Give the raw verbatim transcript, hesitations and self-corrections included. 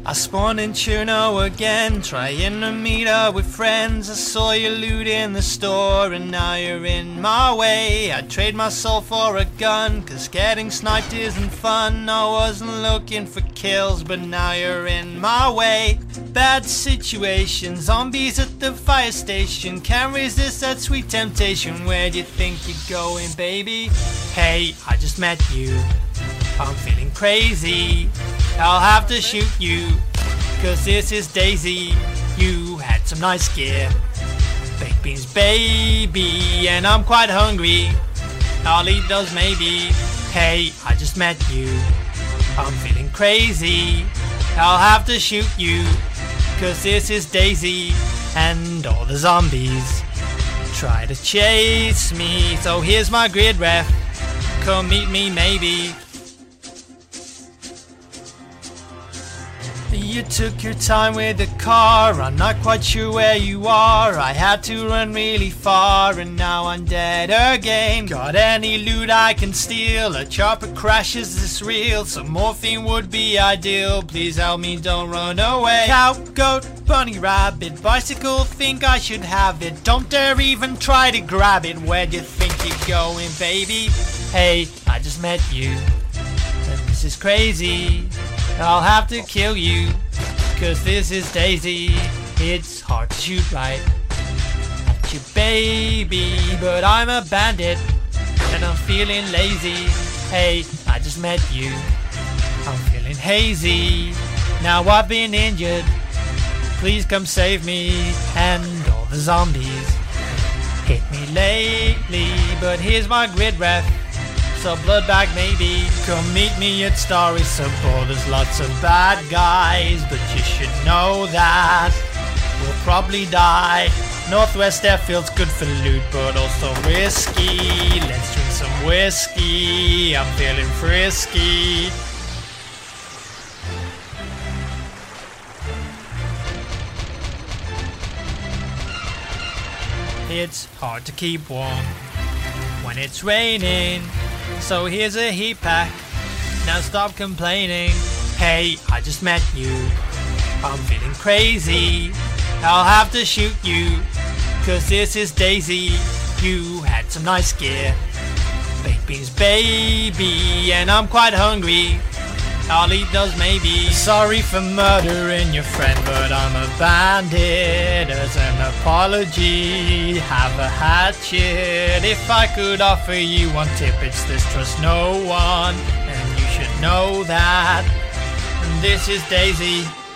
I spawned in Cherno again, trying to meet up with friends. I saw you looting the store and now you're in my way. I'd trade my soul for a gun, cause getting sniped isn't fun. I wasn't looking for kills, but now you're in my way. Bad situation, zombies at the fire station. Can't resist that sweet temptation. Where do you think you're going, baby? Hey, I just met you, I'm feeling crazy. I'll have to shoot you, cause this is Daisy. You had some nice gear, baked beans baby, and I'm quite hungry. I'll eat those maybe. Hey, I just met you, I'm feeling crazy. I'll have to shoot you, cause this is Daisy. And all the zombies try to chase me, so here's my grid ref, come meet me maybe. You took your time with the car, I'm not quite sure where you are. I had to run really far and now I'm dead again. Got any loot I can steal? A chopper crash, is this real? Some morphine would be ideal, please help me, don't run away. Cow, goat, bunny, rabbit, bicycle, think I should have it. Don't dare even try to grab it, where do you think you're going, baby? Hey, I just met you, and this is crazy. I'll have to kill you, cause this is Daisy. It's hard to shoot right at you, baby, but I'm a bandit and I'm feeling lazy. Hey, I just met you, I'm feeling hazy. Now I've been injured, please come save me. And all the zombies hit me lately, but here's my grid ref, so blood bag maybe. Come meet me at Starry Support, there's lots of bad guys, but you should know that we'll probably die. Northwest Airfield's good for loot, but also risky. Let's drink some whiskey, I'm feeling frisky. It's hard to keep warm when it's raining, so here's a heat pack, now stop complaining. Hey, I just met you, I'm feeling crazy. I'll have to shoot you, cause this is Daisy. You had some nice gear, baked beans baby, and I'm quite hungry. I'll eat those maybe. Sorry for murdering your friend, but I'm a bandit. As an apology, have a hatchet. If I could offer you one tip, it's this: trust no one, and you should know that. And this is Daisy.